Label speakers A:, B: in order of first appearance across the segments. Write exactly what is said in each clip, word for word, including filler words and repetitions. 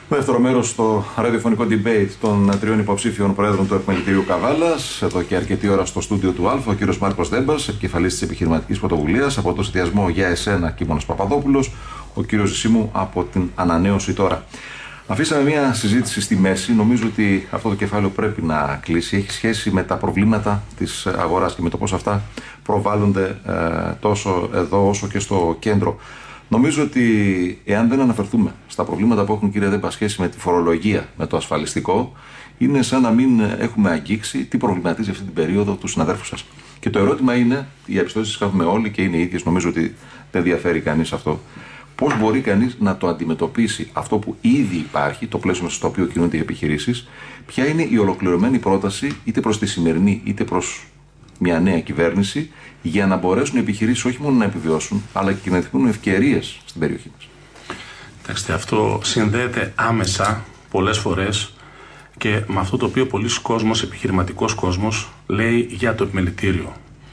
A: Δεύτερο μέρος στο ραδιοφωνικό debate των τριών υποψήφιων προέδρων του Επιμελητηρίου Καβάλας. Εδώ και αρκετή ώρα στο στούντιο του Α, ο κύριος Μάρκος Δέμπας, επικεφαλής της Επιχειρηματικής Πρωτοβουλίας, από το συνδυασμό Για Εσένα Κίμωνος Παπαδόπουλος, ο κύριος Ζησίμου από την Ανανέωση Τώρα. Αφήσαμε μια συζήτηση στη μέση. Νομίζω ότι αυτό το κεφάλαιο πρέπει να κλείσει. Έχει σχέση με τα προβλήματα της αγοράς και με το πώς αυτά προβάλλονται ε, τόσο εδώ όσο και στο κέντρο. Νομίζω ότι εάν δεν αναφερθούμε στα προβλήματα που έχουν, κύριε Δέμπα, σχέση με τη φορολογία, με το ασφαλιστικό, είναι σαν να μην έχουμε αγγίξει τι προβληματίζει αυτή την περίοδο του συναδέρφου σας. Και το ερώτημα είναι, οι διαπιστώσεις τις έχουμε όλοι και είναι οι ίδιες, νομίζω ότι δεν διαφέρει κανείς αυτό. Πώς μπορεί κανείς να το αντιμετωπίσει αυτό που ήδη υπάρχει, το πλαίσιο στο οποίο κινούνται οι επιχειρήσεις, ποια είναι η ολοκληρωμένη πρόταση, είτε προς τη σημερινή είτε προς μια νέα κυβέρνηση, για να μπορέσουν οι επιχειρήσεις όχι μόνο να επιβιώσουν, αλλά και να δημιουργούν ευκαιρίες στην περιοχή μας.
B: Κοιτάξτε, αυτό συνδέεται άμεσα πολλές φορές και με αυτό το οποίο πολλοί κόσμος, επιχειρηματικός κόσμος, λέει για το επιμελητήριο.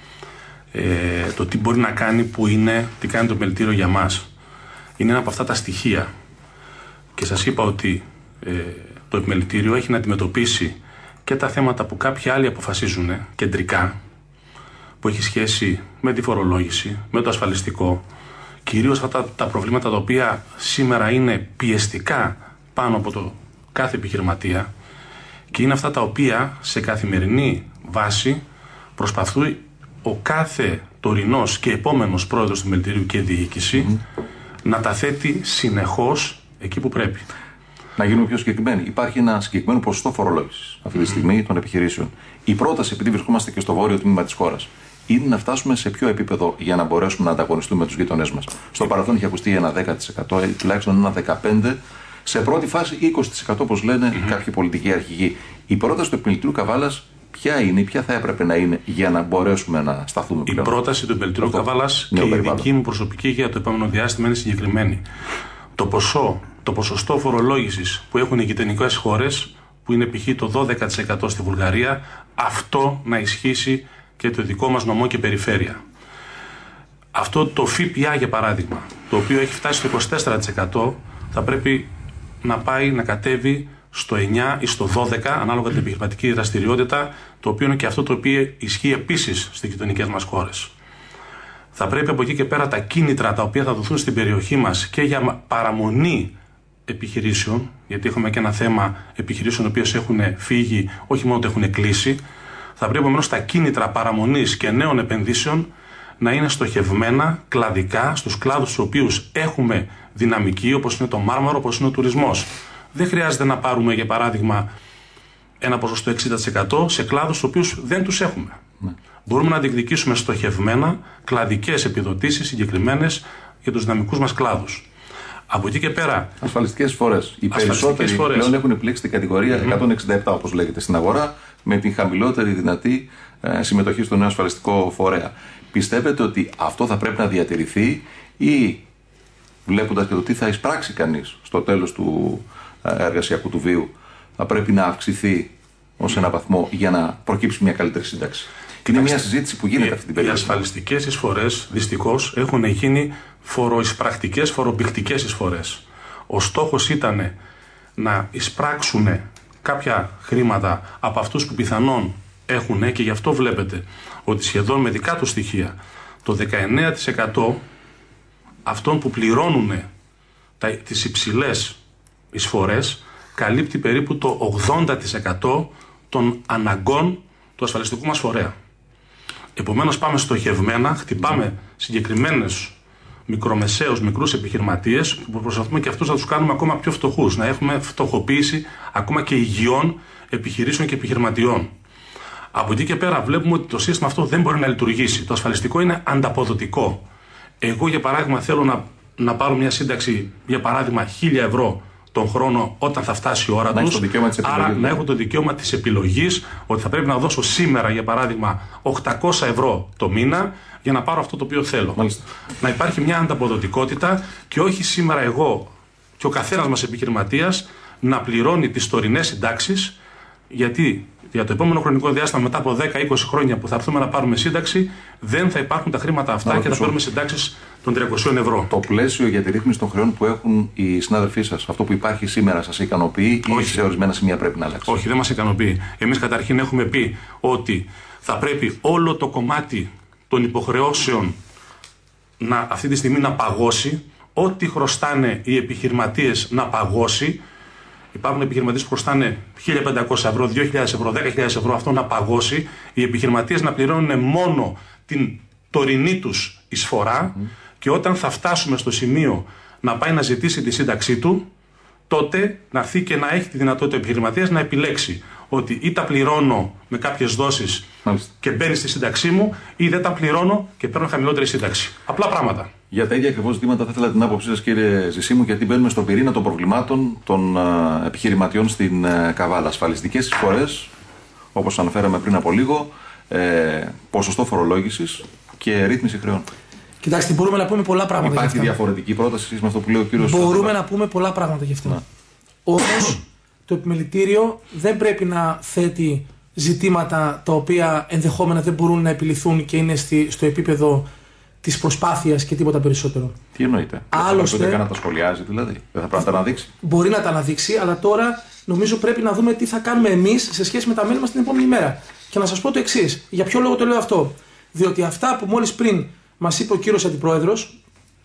B: Ε, το τι μπορεί να κάνει, που είναι, τι κάνει το επιμελητήριο για μας. Είναι ένα από αυτά τα στοιχεία. Και σας είπα ότι ε, το επιμελητήριο έχει να αντιμετωπίσει και τα θέματα που κάποιοι άλλοι αποφασίζουν κεντρικά, που έχει σχέση με τη φορολόγηση, με το ασφαλιστικό, κυρίως αυτά τα προβλήματα τα οποία σήμερα είναι πιεστικά πάνω από το κάθε επιχειρηματία, και είναι αυτά τα οποία σε καθημερινή βάση προσπαθούν ο κάθε τωρινός και επόμενος πρόεδρος του επιμελητηρίου και διοίκηση mm-hmm. να τα θέτει συνεχώς εκεί που πρέπει.
A: Να γίνουμε πιο συγκεκριμένοι. Υπάρχει ένα συγκεκριμένο ποσοστό φορολόγησης αυτή τη στιγμή mm-hmm. των επιχειρήσεων. Η πρόταση, επειδή βρισκόμαστε και στο βόρειο τμήμα της χώρας, είναι να φτάσουμε σε ποιο επίπεδο για να μπορέσουμε να ανταγωνιστούμε με τους γείτονές μας. Στο παρελθόν είχε ακουστεί ένα δέκα τοις εκατό, τουλάχιστον ένα δεκαπέντε τοις εκατό. Σε πρώτη φάση είκοσι τοις εκατό, όπως λένε mm-hmm. κάποιοι πολιτικοί αρχηγοί. Η πρόταση του Επιμελητηρίου Καβάλας ποια είναι, ποια θα έπρεπε να είναι για να μπορέσουμε να σταθούμε
B: η
A: πλέον?
B: Η πρόταση του Επιμελητηρίου Καβάλας και η δική μου προσωπική για το επόμενο διάστημα είναι συγκεκριμένη. Το ποσό, το ποσοστό φορολόγησης που έχουν οι γειτονικές χώρες, που είναι π.χ. το δώδεκα τοις εκατό στη Βουλγαρία, αυτό να ισχύσει και το δικό μας νομό και περιφέρεια. Αυτό το ΦΠΑ, για παράδειγμα, το οποίο έχει φτάσει στο είκοσι τέσσερα τοις εκατό, θα πρέπει να πάει να κατέβει στο εννιά ή στο δώδεκα, ανάλογα την επιχειρηματική δραστηριότητα, το οποίο είναι και αυτό το οποίο ισχύει επίσης στις γειτονικές μας χώρες. Θα πρέπει από εκεί και πέρα τα κίνητρα τα οποία θα δοθούν στην περιοχή μας και για παραμονή επιχειρήσεων, γιατί έχουμε και ένα θέμα επιχειρήσεων οι οποίες έχουν φύγει, όχι μόνο ότι έχουν κλείσει, θα πρέπει επομένως τα κίνητρα παραμονής και νέων επενδύσεων να είναι στοχευμένα κλαδικά στους κλάδους στους οποίους έχουμε δυναμική, όπως είναι το μάρμαρο, όπως είναι ο τουρισμός. Δεν χρειάζεται να πάρουμε, για παράδειγμα, ένα ποσοστό εξήντα τοις εκατό σε κλάδους στους οποίους δεν τους έχουμε. Ναι. Μπορούμε να διεκδικήσουμε στοχευμένα κλαδικές επιδοτήσεις συγκεκριμένες για τους δυναμικούς μας κλάδους. Από εκεί και πέρα.
A: Ασφαλιστικές εισφορές. Οι περισσότεροι πλέον έχουν επιλέξει την κατηγορία mm-hmm. εκατόν εξήντα επτά, όπως λέγεται στην αγορά, με την χαμηλότερη δυνατή ε, συμμετοχή στο νέο ασφαλιστικό φορέα. Πιστεύετε ότι αυτό θα πρέπει να διατηρηθεί, ή βλέποντας και το τι θα εισπράξει κανείς στο τέλος του εργασιακού του βίου, θα πρέπει να αυξηθεί ως ένα βαθμό για να προκύψει μια καλύτερη σύνταξη? Και είναι μια συζήτηση που γίνεται
B: οι,
A: αυτή την περίοδο.
B: Οι ασφαλιστικές εισφορές δυστυχώς έχουν γίνει φοροεισπρακτικές, φοροπηχτικές εισφορές. Ο στόχος ήταν να εισπράξουν κάποια χρήματα από αυτούς που πιθανόν έχουν, και γι' αυτό βλέπετε ότι σχεδόν με δικά του στοιχεία το δεκαεννέα τοις εκατό αυτών που πληρώνουν τα, τις υψηλές εισφορές καλύπτει περίπου το ογδόντα τοις εκατό των αναγκών του ασφαλιστικού μας φορέα. Επομένως πάμε στοχευμένα, χτυπάμε συγκεκριμένες μικρομεσαίους, μικρούς επιχειρηματίες, που προσπαθούμε και αυτούς να τους κάνουμε ακόμα πιο φτωχούς, να έχουμε φτωχοποίηση ακόμα και υγιών επιχειρήσεων και επιχειρηματιών. Από εκεί και πέρα βλέπουμε ότι το σύστημα αυτό δεν μπορεί να λειτουργήσει. Το ασφαλιστικό είναι ανταποδοτικό. Εγώ, για παράδειγμα, θέλω να, να πάρω μια σύνταξη, για παράδειγμα, χίλια ευρώ τον χρόνο όταν θα φτάσει η ώρα τους. Άρα να έχω το δικαίωμα της επιλογής, ότι θα πρέπει να δώσω σήμερα, για παράδειγμα, οκτακόσια ευρώ το μήνα για να πάρω αυτό το οποίο θέλω. Μάλιστα. Να υπάρχει μια ανταποδοτικότητα και όχι σήμερα εγώ και ο καθένας μας επιχειρηματίας να πληρώνει τις τωρινές συντάξεις, γιατί για το επόμενο χρονικό διάστημα, μετά από δέκα με είκοσι χρόνια που θα έρθουμε να πάρουμε σύνταξη, δεν θα υπάρχουν τα χρήματα αυτά να και θα παίρνουμε συντάξεις των τριακοσίων ευρώ.
A: Το πλαίσιο για τη ρύθμιση των χρεών που έχουν οι συνάδελφοί σας, αυτό που υπάρχει σήμερα, σας ικανοποιεί ή
B: Όχι.
A: σε ορισμένα σημεία πρέπει να αλλάξει?
B: Όχι, δεν μας ικανοποιεί. Εμείς καταρχήν έχουμε πει ότι θα πρέπει όλο το κομμάτι των υποχρεώσεων να, αυτή τη στιγμή να παγώσει, ό,τι χρωστάνε οι επιχειρηματίες να παγώσει. Υπάρχουν επιχειρηματίες που χρωστάνε χίλια πεντακόσια ευρώ, δύο χιλιάδες ευρώ, δέκα χιλιάδες ευρώ, αυτό να παγώσει. Οι επιχειρηματίες να πληρώνουν μόνο την τωρινή τους εισφορά mm. και όταν θα φτάσουμε στο σημείο να πάει να ζητήσει τη σύνταξή του, τότε να έρθει και να έχει τη δυνατότητα ο επιχειρηματίας να επιλέξει ότι ή τα πληρώνω με κάποιες δόσεις Μάλιστα. και μπαίνει στη σύνταξή μου, ή δεν τα πληρώνω και παίρνω χαμηλότερη σύνταξη. Απλά πράγματα. Για
A: τα ίδια ακριβώς ζητήματα θα ήθελα την άποψή σας, κύριε Ζησίμου, γιατί μπαίνουμε στον πυρήνα των προβλημάτων των α, επιχειρηματιών στην α, Καβάλα. Ασφαλιστικές εισφορές, όπως αναφέραμε πριν από λίγο, ε, ποσοστό φορολόγησης και ρύθμιση χρεών.
C: Κοιτάξτε, μπορούμε να πούμε πολλά πράγματα.
A: Υπάρχει διαφορετική πρόταση με αυτό που λέει ο κύριος?
C: Μπορούμε να πούμε πολλά πράγματα γι' αυτό. Όμως, το επιμελητήριο δεν πρέπει να θέτει ζητήματα τα οποία ενδεχόμενα δεν μπορούν να επιληθούν και είναι στη, στο επίπεδο της προσπάθειας και τίποτα περισσότερο.
A: Τι εννοείται?
C: Άλλωστε,
A: δεν θα να τα σχολιάζει δηλαδή? Δεν θα πρέπει να τα αναδείξει?
C: Μπορεί να τα αναδείξει, αλλά τώρα νομίζω πρέπει να δούμε τι θα κάνουμε εμείς σε σχέση με τα μέλη μας την επόμενη μέρα. Και να σας πω το εξής. Για ποιο λόγο το λέω αυτό? Διότι αυτά που μόλις πριν μας είπε ο κύριος Αντιπρόεδρος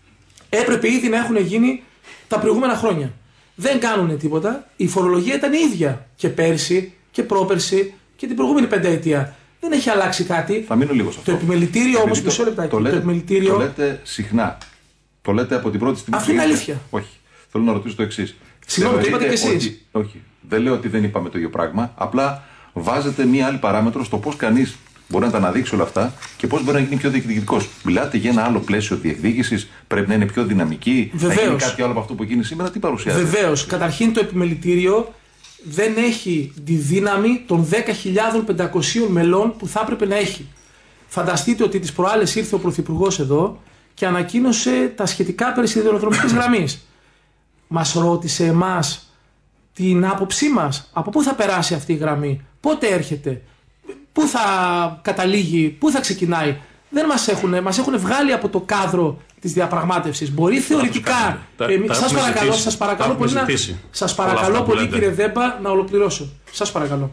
C: έπρεπε ήδη να έχουν γίνει τα προηγούμενα χρόνια. Δεν κάνουν τίποτα. Η φορολογία ήταν η ίδια και πέρσι και πρόπερσι και την προηγούμενη πενταετία. Δεν έχει αλλάξει κάτι.
A: Θα μείνω λίγο σε αυτό.
C: Το επιμελητήριο όμως, μισό λεπτάκι.
A: Το, λέτε,
C: το, επιμελητήριο...
A: το λέτε συχνά. Το λέτε από την πρώτη στιγμή.
C: Αυτό είναι αλήθεια.
A: Όχι. Θέλω να ρωτήσω το εξής.
C: Συγγνώμη, το είπατε κι εσείς.
A: Όχι. Δεν λέω ότι δεν είπαμε το ίδιο πράγμα. Απλά βάζετε μία άλλη παράμετρο στο πώς κανείς μπορεί να τα αναδείξει όλα αυτά και πώς μπορεί να γίνει πιο διεκδικητικός. Μιλάτε για ένα άλλο πλαίσιο διεκδίκησης, πρέπει να είναι πιο δυναμική,
C: Βεβαίως.
A: να γίνει κάτι άλλο από αυτό που γίνει σήμερα. Τι παρουσιάζει?
C: Βεβαίως. Καταρχήν το επιμελητήριο δεν έχει τη δύναμη των δέκα χιλιάδες πεντακόσιων μελών που θα έπρεπε να έχει. Φανταστείτε ότι τις προάλλες ήρθε ο Πρωθυπουργός εδώ και ανακοίνωσε τα σχετικά περί σιδηροδρομικής γραμμής. Μας ρώτησε εμάς την άποψή μας. Από πού θα περάσει αυτή η γραμμή, πότε έρχεται, πού θα καταλήγει, πού θα ξεκινάει. Δεν μας έχουν, μας έχουν βγάλει από το κάδρο της διαπραγμάτευσης. Μπορεί θεωρητικά.
B: Τα,
C: ε,
B: τα
C: σας παρακαλώ, σας παρακαλώ πολύ, να, σας παρακαλώ πολύ κύριε Δέμπα, να ολοκληρώσω. Σας παρακαλώ.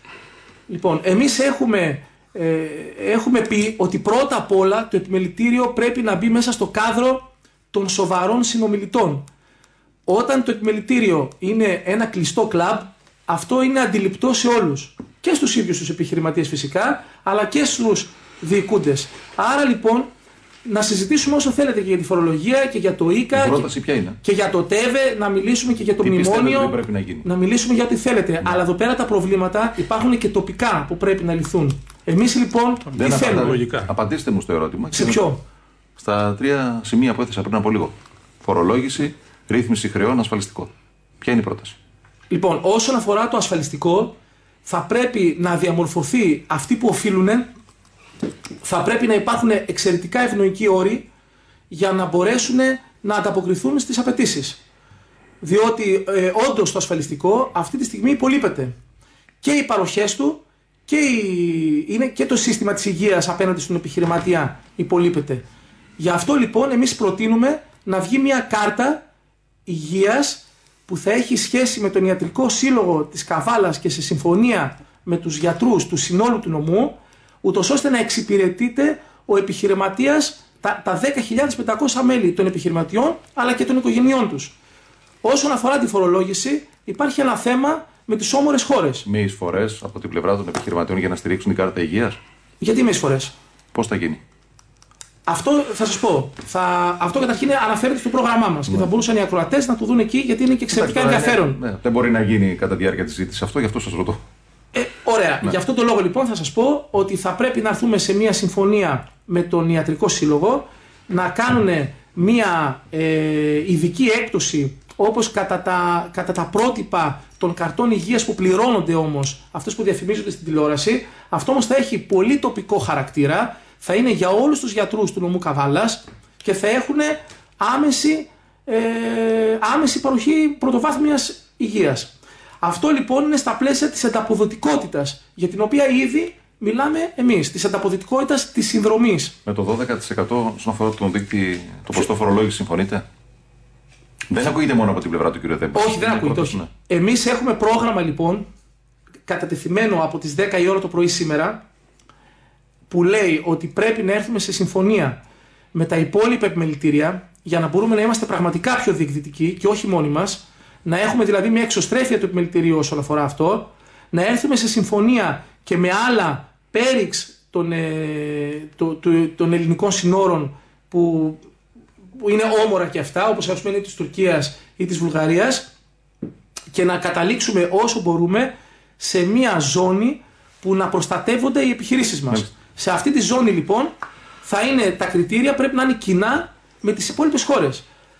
C: Λοιπόν, εμείς έχουμε, ε, έχουμε πει ότι πρώτα απ' όλα το επιμελητήριο πρέπει να μπει μέσα στο κάδρο των σοβαρών συνομιλητών. Όταν το επιμελητήριο είναι ένα κλειστό κλαμπ, αυτό είναι αντιληπτό σε όλους. Και στους ίδιους τους επιχειρηματίες φυσικά, αλλά και στους διοικούντες. Άρα λοιπόν, να συζητήσουμε όσο θέλετε και για τη φορολογία και για το ΙΚΑ.
A: Η πρόταση ποια είναι?
C: Και για το ΤΕΒΕ, να μιλήσουμε και για το
A: Τι
C: μνημόνιο.
A: Πρέπει να, γίνει?
C: να μιλήσουμε για ό,τι θέλετε. Ναι. Αλλά εδώ πέρα τα προβλήματα υπάρχουν και τοπικά που πρέπει να λυθούν. Εμείς λοιπόν
A: δεν
C: τι θέλουμε?
B: Λογικά.
A: Απαντήστε μου στο ερώτημα.
C: Σε ποιο?
A: Στα τρία σημεία που έθεσα πριν από λίγο. Φορολόγηση, ρύθμιση χρεών, ασφαλιστικό. Ποια είναι η πρόταση?
C: Λοιπόν, όσον αφορά το ασφαλιστικό, θα πρέπει να διαμορφωθεί αυτοί που οφείλουν, θα πρέπει να υπάρχουν εξαιρετικά ευνοϊκοί όροι για να μπορέσουν να ανταποκριθούν στις απαιτήσεις. Διότι ε, όντως το ασφαλιστικό αυτή τη στιγμή υπολείπεται. Και οι παροχές του και, η, είναι και το σύστημα της υγείας απέναντι στον επιχειρηματία υπολείπεται. Γι' αυτό λοιπόν εμείς προτείνουμε να βγει μια κάρτα υγείας που θα έχει σχέση με τον ιατρικό σύλλογο της Καβάλας και σε συμφωνία με τους γιατρούς του συνόλου του νομού, ούτως ώστε να εξυπηρετείται ο επιχειρηματίας, τα, τα δέκα χιλιάδες πεντακόσια μέλη των επιχειρηματιών αλλά και των οικογενειών τους. Όσον αφορά τη φορολόγηση, υπάρχει ένα θέμα με τις όμορες χώρες.
A: Με εισφορές από την πλευρά των επιχειρηματιών για να στηρίξουν την κάρτα υγείας.
C: Γιατί με εισφορές?
A: Πώς θα γίνει?
C: Αυτό θα σας πω. Θα, αυτό καταρχήν αναφέρεται στο πρόγραμμά μας. Ναι. Και θα μπορούσαν οι ακροατές να το δουν εκεί, γιατί είναι και εξαιρετικά ενδιαφέρον.
A: Ναι, ναι. Δεν μπορεί να γίνει κατά τη διάρκεια της συζήτησης αυτό, γι' αυτό σας ρωτώ.
C: Ε, ωραία. Ναι. Γι' αυτό το λόγο λοιπόν θα σας πω ότι θα πρέπει να έρθουμε σε μια συμφωνία με τον Ιατρικό Σύλλογο, να κάνουν μια ε, ειδική έκπτωση όπως κατά τα, κατά τα πρότυπα των καρτών υγείας που πληρώνονται όμως, αυτές που διαφημίζονται στην τηλεόραση. Αυτό όμως θα έχει πολύ τοπικό χαρακτήρα, θα είναι για όλους τους γιατρούς του νομού Καβάλας και θα έχουν άμεση, ε, άμεση παροχή πρωτοβάθμιας υγείας. Αυτό λοιπόν είναι στα πλαίσια της ανταποδοτικότητας, για την οποία ήδη μιλάμε εμείς, της ανταποδοτικότητας της συνδρομής.
A: Με το δώδεκα τοις εκατό όσον αφορά τον δείκτη, το ποσοστό φορολόγηση, συμφωνείτε? Δεν ακούγεται μόνο από την πλευρά του κ. Δέμπα.
C: Όχι, δεν ακούγεται. Όχι. Ναι. Εμείς έχουμε πρόγραμμα λοιπόν, κατατεθειμένο από τις δέκα η ώρα το πρωί σήμερα, που λέει ότι πρέπει να έρθουμε σε συμφωνία με τα υπόλοιπα επιμελητήρια για να μπορούμε να είμαστε πραγματικά πιο διεκδικητικοί και όχι μόνοι μας, να έχουμε δηλαδή μια εξωστρέφεια του επιμελητηρίου όσον αφορά αυτό, να έρθουμε σε συμφωνία και με άλλα πέριξ των, ε, το, το, των ελληνικών συνόρων που, που είναι όμορα και αυτά, όπως ας πούμε είναι της Τουρκίας ή της Βουλγαρίας, και να καταλήξουμε όσο μπορούμε σε μια ζώνη που να προστατεύονται οι επιχειρήσεις μας. Mm. Σε αυτή τη ζώνη λοιπόν θα είναι τα κριτήρια, πρέπει να είναι κοινά με τις υπόλοιπες χώρες.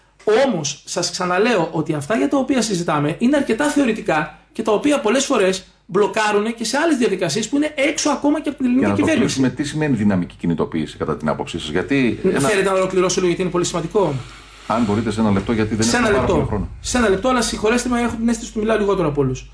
C: Όμως σας ξαναλέω ότι αυτά για τα οποία συζητάμε είναι αρκετά θεωρητικά και τα οποία πολλές φορές μπλοκάρουν και σε άλλες διαδικασίες που είναι έξω ακόμα και από την ελληνική κυβέρνηση. Για να το
A: κλείσουμε, τι σημαίνει δυναμική κινητοποίηση κατά την άποψή σας? Γιατί
C: ένα... Θέλετε να ολοκληρώσω λίγο γιατί είναι πολύ σημαντικό?
A: Αν μπορείτε σε ένα λεπτό, γιατί δεν έχουμε πάρα πολύ χρόνο.
C: Σε ένα λεπτό, αλλά συγχωρέστε με, έχω την αίσθηση ότι μιλάω λιγότερο από όλους.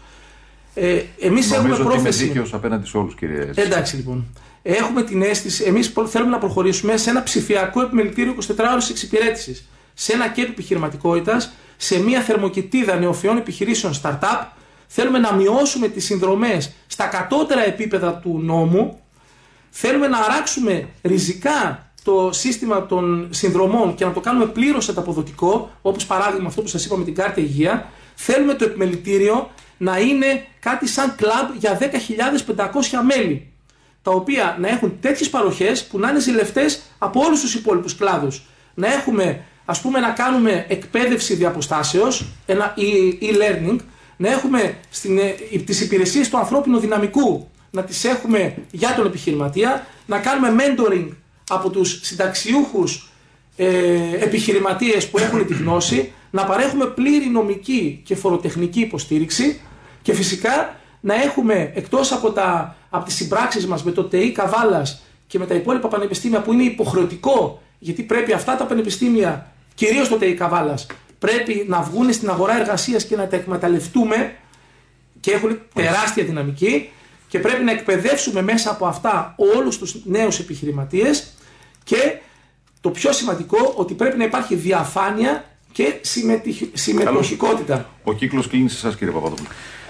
C: Ε, εμείς έχουμε
A: πρόθεση. Είμαι
C: δίκαιος
A: απέναντι σε όλους, κύριε.
C: Εντάξει λοιπόν. Έχουμε την αίσθηση, εμείς θέλουμε να προχωρήσουμε σε ένα ψηφιακό επιμελητήριο εικοσιτετράωρης εξυπηρέτησης, σε ένα κέντρο επιχειρηματικότητας, σε μια θερμοκοιτίδα νεοφυών επιχειρήσεων startup. Θέλουμε να μειώσουμε τις συνδρομές στα κατώτερα επίπεδα του νόμου. Θέλουμε να αράξουμε ριζικά το σύστημα των συνδρομών και να το κάνουμε πλήρως ανταποδοτικό, όπως παράδειγμα αυτό που σας είπα με την κάρτα υγεία. Θέλουμε το επιμελητήριο να είναι κάτι σαν κλαμπ για δέκα χιλιάδες πεντακόσια μέλη, τα οποία να έχουν τέτοιες παροχές που να είναι ζηλευτές από όλους τους υπόλοιπους κλάδους. Να έχουμε, ας πούμε, να κάνουμε εκπαίδευση διαποστάσεως, ένα e-learning, να έχουμε στην, τις υπηρεσίες του ανθρώπινου δυναμικού, να τις έχουμε για τον επιχειρηματία, να κάνουμε mentoring από τους συνταξιούχους ε, επιχειρηματίες που έχουν τη γνώση, να παρέχουμε πλήρη νομική και φοροτεχνική υποστήριξη και φυσικά να έχουμε εκτός από, τα, από τις συμπράξεις μας με το ΤΕΙ Καβάλας και με τα υπόλοιπα πανεπιστήμια που είναι υποχρεωτικό, γιατί πρέπει αυτά τα πανεπιστήμια, κυρίως το ΤΕΙ Καβάλας, πρέπει να βγουν στην αγορά εργασίας και να τα εκμεταλλευτούμε και έχουν τεράστια δυναμική και πρέπει να εκπαιδεύσουμε μέσα από αυτά όλους τους νέους επιχειρηματίες και το πιο σημαντικό ότι πρέπει να υπάρχει διαφάνεια και συμμετοχικότητα.
A: Ο κύκλος κλείνει σε εσάς, κύριε Παπαδόπουλο.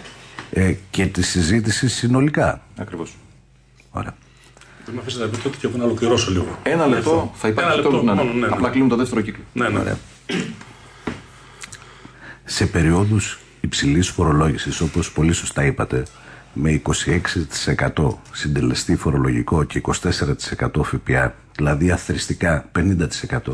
D: Ε, και τη συζήτηση συνολικά.
A: Ακριβώς.
D: Ωραία.
B: Δεν με αφήσετε να πείτε ότι και εγώ να ολοκληρώσω λίγο.
A: Ένα λεπτό θα υπάρχει τέλος να είναι. Απλά κλείνουμε το δεύτερο κύκλο.
B: Ναι, ναι. Ωραία.
D: Σε περιόδους υψηλής φορολόγησης, όπως πολύ σωστά είπατε, με είκοσι έξι τοις εκατό συντελεστή φορολογικό και είκοσι τέσσερα τοις εκατό ΦΠΑ, δηλαδή αθροιστικά πενήντα τοις εκατό,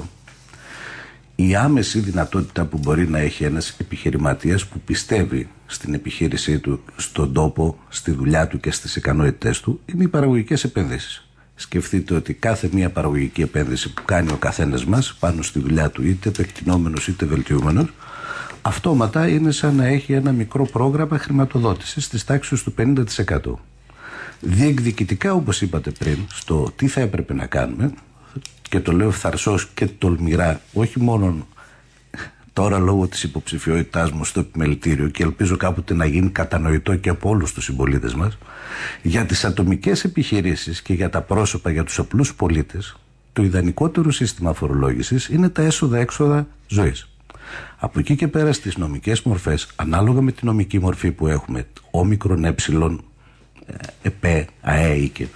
D: η άμεση δυνατότητα που μπορεί να έχει ένας επιχειρηματίας που πιστεύει στην επιχείρησή του, στον τόπο, στη δουλειά του και στις ικανότητές του, είναι οι παραγωγικές επενδύσεις. Σκεφτείτε ότι κάθε μία παραγωγική επένδυση που κάνει ο καθένας μας πάνω στη δουλειά του, είτε επεκτηνόμενος είτε βελτιούμενος, αυτόματα είναι σαν να έχει ένα μικρό πρόγραμμα χρηματοδότησης της τάξης του πενήντα τοις εκατό. Διεκδικητικά, όπως είπατε πριν, στο τι θα έπρεπε να κάνουμε, και το λέω φθαρσός και τολμηρά, όχι μόνο τώρα λόγω της υποψηφιότητάς μου στο επιμελητήριο και ελπίζω κάποτε να γίνει κατανοητό και από όλους τους συμπολίτες μας, για τις ατομικές επιχειρήσεις και για τα πρόσωπα, για τους απλούς πολίτες, το ιδανικότερο σύστημα φορολόγησης είναι τα έσοδα-έξοδα ζωής. Από εκεί και πέρα στις νομικές μορφές, ανάλογα με τη νομική μορφή που έχουμε, όμικρον, έψιλον, επέ, αέ, και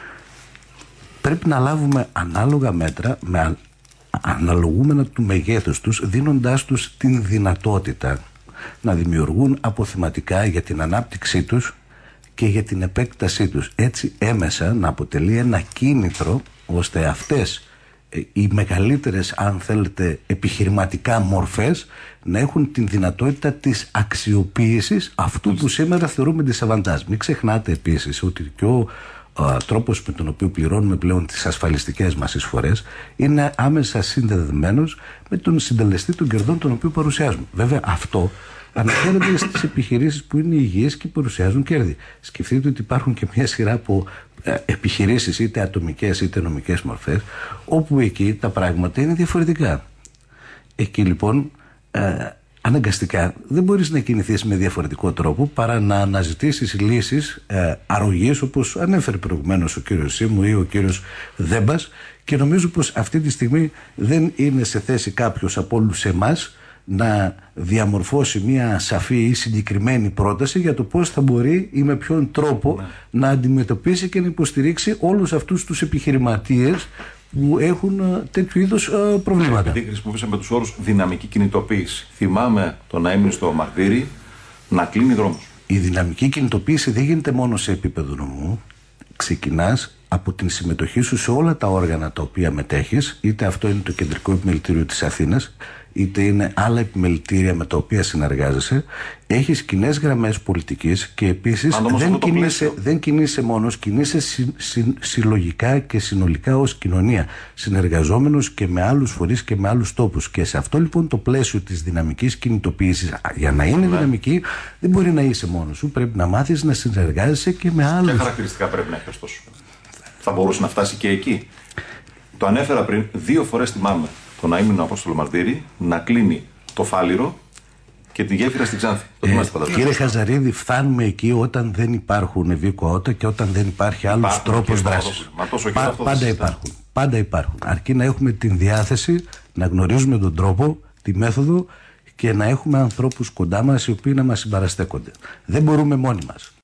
D: πρέπει να λάβουμε ανάλογα μέτρα με αναλογούμενα του μεγέθους τους, δίνοντάς τους την δυνατότητα να δημιουργούν αποθεματικά για την ανάπτυξή τους και για την επέκτασή τους. Έτσι έμεσα να αποτελεί ένα κίνητρο ώστε αυτές οι μεγαλύτερες, αν θέλετε, επιχειρηματικά μορφές να έχουν την δυνατότητα της αξιοποίησης αυτού που σήμερα θεωρούμε δισαβαντάζ. Μην ξεχνάτε επίσης ότι και ο Ο τρόπος με τον οποίο πληρώνουμε πλέον τις ασφαλιστικές μας εισφορές είναι άμεσα συνδεδεμένος με τον συντελεστή των κερδών τον οποίο παρουσιάζουμε. Βέβαια αυτό αναφέρεται στις επιχειρήσεις που είναι υγιείς και παρουσιάζουν κέρδη. Σκεφτείτε ότι υπάρχουν και μια σειρά από ε, επιχειρήσεις, είτε ατομικές είτε νομικές μορφές, όπου εκεί τα πράγματα είναι διαφορετικά. Εκεί λοιπόν ε, αναγκαστικά δεν μπορείς να κινηθείς με διαφορετικό τρόπο παρά να αναζητήσεις λύσεις ε, αρρωγής, όπως ανέφερε προηγουμένως ο κύριος Σίμου ή ο κύριος Δέμπας, και νομίζω πως αυτή τη στιγμή δεν είναι σε θέση κάποιος από όλους εμάς να διαμορφώσει μια σαφή ή συγκεκριμένη πρόταση για το πώς θα μπορεί ή με ποιον τρόπο ναι. να αντιμετωπίσει και να υποστηρίξει όλους αυτούς τους επιχειρηματίες που έχουν τέτοιου είδους προβλήματα.
A: Επειδή χρησιμοποιήσαμε τους όρους δυναμική κινητοποίηση, θυμάμαι το να έμεινε στο Μαρτύρι να κλείνει δρόμους.
D: Η δυναμική κινητοποίηση δεν γίνεται μόνο σε επίπεδο νομού. Ξεκινάς από την συμμετοχή σου σε όλα τα όργανα τα οποία μετέχεις, είτε αυτό είναι το Κεντρικό Επιμελητήριο της Αθήνας, είτε είναι άλλα επιμελητήρια με τα οποία συνεργάζεσαι. Έχεις κοινές γραμμές πολιτικής και επίσης δεν κινείσαι, δεν κινείσαι μόνος, κινείσαι συ, συ, συλλογικά και συνολικά ως κοινωνία, συνεργαζόμενος και με άλλους φορείς και με άλλους τόπους. Και σε αυτό λοιπόν το πλαίσιο της δυναμικής κινητοποίησης, για να είναι ναι. δυναμική, δεν μπορεί να είσαι μόνος σου. Πρέπει να μάθεις να συνεργάζεσαι και με άλλους.
A: Ποια χαρακτηριστικά πρέπει να έχει ωστόσο? Θα μπορούσε να φτάσει και εκεί. Το ανέφερα πριν, δύο φορές θυμάμαι τον αείμνηο Απόστολο Μαρτύρη να κλείνει το Φάληρο και τη γέφυρα στην Ξάνθη.
D: Ε, κύριε Χαζαρίδη, φτάνουμε εκεί όταν δεν υπάρχουν ευήκοαότα και όταν δεν υπάρχει άλλος τρόπος δράσης. Πα, πάντα υπάρχουν. Πάντα υπάρχουν. Αρκεί να έχουμε την διάθεση, να γνωρίζουμε τον τρόπο, τη μέθοδο και να έχουμε ανθρώπους κοντά μας οι οποίοι να μας συμπαραστέκονται. Δεν μπορούμε μόνοι μας.